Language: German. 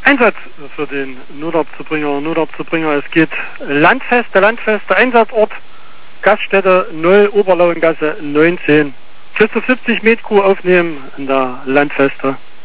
Einsatz für den Notarztzubringer. Es geht Landfeste, Einsatzort, Gaststätte 0, Oberlauengasse 19. Christoph 70 Metcrew aufnehmen in der Landfeste.